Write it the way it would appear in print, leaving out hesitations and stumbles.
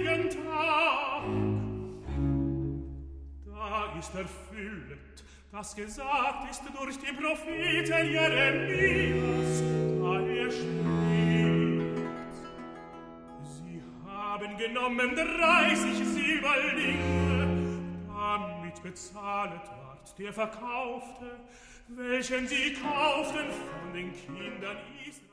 heiligen Tag. Da ist erfüllet, das gesagt ist durch den Propheten Jeremias, da er spricht. Sie haben genommen 30 Silberlinge, damit bezahlet ward der Verkaufte, welchen sie kauften von den Kindern Israel.